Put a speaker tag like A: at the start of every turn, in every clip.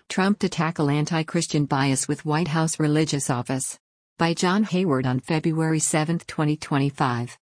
A: Trump to tackle anti-Christian bias with White House Religious Office. By John Hayward on February 7, 2025.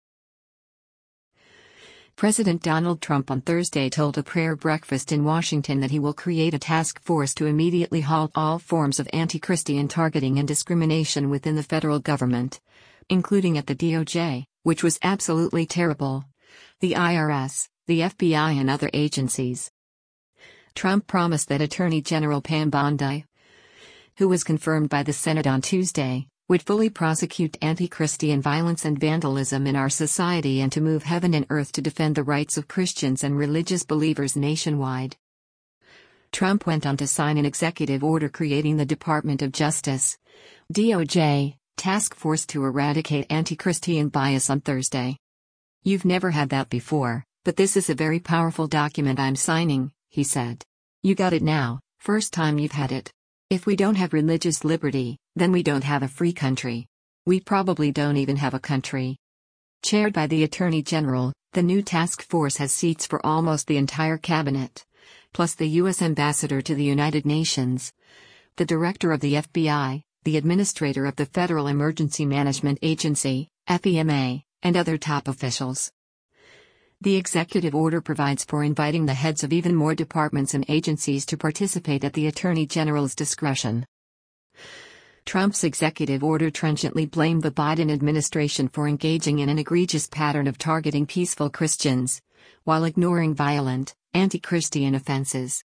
A: President Donald Trump on Thursday told a prayer breakfast in Washington that he will create a task force to immediately halt all forms of anti-Christian targeting and discrimination within the federal government, including at the DOJ, which was absolutely terrible, the IRS, the FBI and other agencies. Trump promised that Attorney General Pam Bondi, who was confirmed by the Senate on Tuesday, would fully prosecute anti-Christian violence and vandalism in our society and to move heaven and earth to defend the rights of Christians and religious believers nationwide. Trump went on to sign an executive order creating the Department of Justice, DOJ, task force to eradicate anti-Christian bias on Thursday. "You've never had that before, but this is a very powerful document I'm signing," he said. "You got it now, first time you've had it. If we don't have religious liberty, then we don't have a free country. We probably don't even have a country." Chaired by the Attorney General, the new task force has seats for almost the entire cabinet, plus the U.S. Ambassador to the United Nations, the Director of the FBI, the Administrator of the Federal Emergency Management Agency, FEMA, and other top officials. The executive order provides for inviting the heads of even more departments and agencies to participate at the Attorney General's discretion. Trump's executive order trenchantly blamed the Biden administration for engaging in an egregious pattern of targeting peaceful Christians, while ignoring violent, anti-Christian offenses.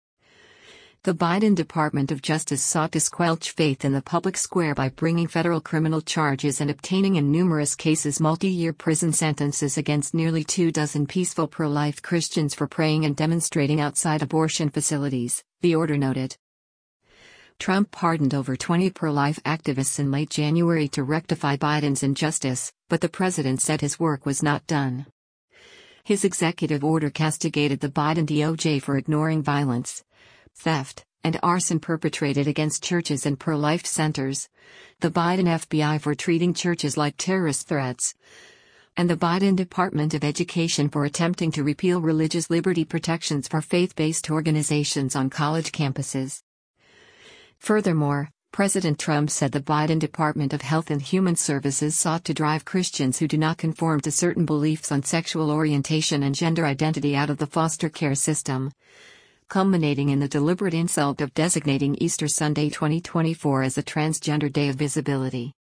A: The Biden Department of Justice sought to squelch faith in the public square by bringing federal criminal charges and obtaining in numerous cases multi-year prison sentences against nearly 24 peaceful pro-life Christians for praying and demonstrating outside abortion facilities, the order noted. Trump pardoned over 20 pro-life activists in late January to rectify Biden's injustice, but the president said his work was not done. His executive order castigated the Biden DOJ for ignoring violence, theft, and arson perpetrated against churches and pro-life centers, the Biden FBI for treating churches like terrorist threats, and the Biden Department of Education for attempting to repeal religious liberty protections for faith-based organizations on college campuses. Furthermore, President Trump said the Biden Department of Health and Human Services sought to drive Christians who do not conform to certain beliefs on sexual orientation and gender identity out of the foster care system, culminating in the deliberate insult of designating Easter Sunday 2024 as a transgender day of visibility.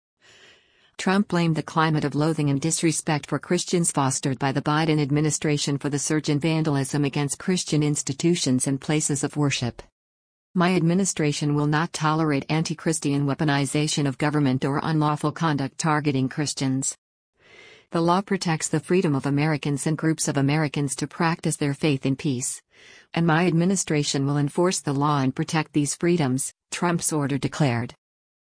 A: Trump blamed the climate of loathing and disrespect for Christians fostered by the Biden administration for the surge in vandalism against Christian institutions and places of worship. "My administration will not tolerate anti-Christian weaponization of government or unlawful conduct targeting Christians. The law protects the freedom of Americans and groups of Americans to practice their faith in peace, and my administration will enforce the law and protect these freedoms," Trump's order declared.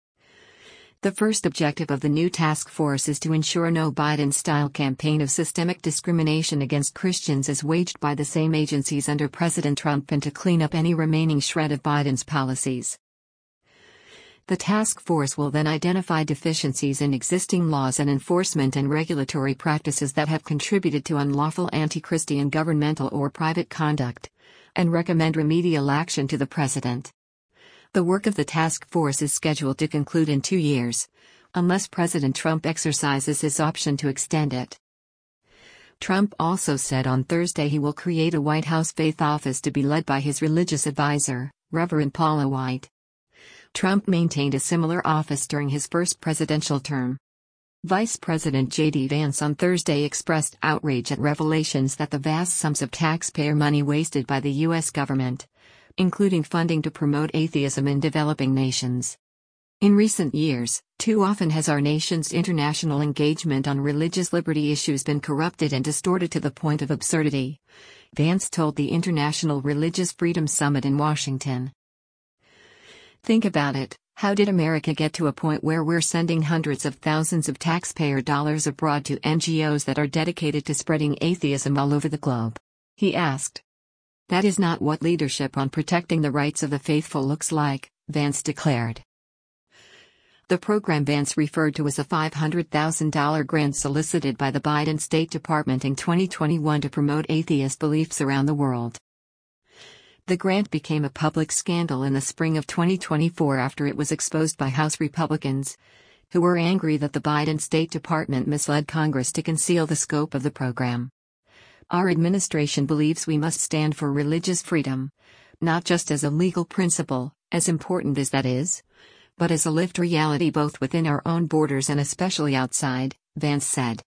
A: The first objective of the new task force is to ensure no Biden-style campaign of systemic discrimination against Christians is waged by the same agencies under President Trump and to clean up any remaining shred of Biden's policies. The task force will then identify deficiencies in existing laws and enforcement and regulatory practices that have contributed to unlawful anti-Christian governmental or private conduct, and recommend remedial action to the president. The work of the task force is scheduled to conclude in 2 years, unless President Trump exercises his option to extend it. Trump also said on Thursday he will create a White House faith office to be led by his religious advisor, Reverend Paula White. Trump maintained a similar office during his first presidential term. Vice President J.D. Vance on Thursday expressed outrage at revelations that the vast sums of taxpayer money wasted by the U.S. government, including funding to promote atheism in developing nations. In recent years, too often has our nation's international engagement on religious liberty issues been corrupted and distorted to the point of absurdity, Vance told the International Religious Freedom Summit in Washington. "Think about it. How did America get to a point where we're sending hundreds of thousands of taxpayer dollars abroad to NGOs that are dedicated to spreading atheism all over the globe?" he asked. "That is not what leadership on protecting the rights of the faithful looks like," Vance declared. The program Vance referred to as a $500,000 grant solicited by the Biden State Department in 2021 to promote atheist beliefs around the world. The grant became a public scandal in the spring of 2024 after it was exposed by House Republicans, who were angry that the Biden State Department misled Congress to conceal the scope of the program. Our administration believes we must stand for religious freedom, not just as a legal principle, as important as that is, but as a lived reality both within our own borders and especially outside, Vance said.